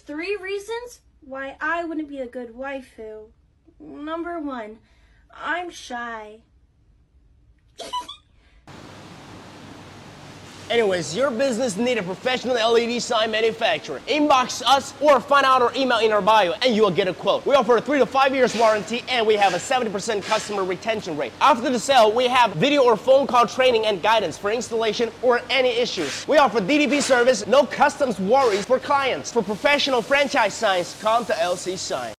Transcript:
3 reasons why I wouldn't be a good waifu. Number 1, I'm shy. Anyways, your business need a professional LED sign manufacturer. Inbox us or find out our email in our bio and you will get a quote. We offer a 3 to 5 years warranty and we have a 70% customer retention rate. After the sale, we have video or phone call training and guidance for installation or any issues. We offer DDP service, no customs worries for clients. For professional franchise signs, come to LC Sign.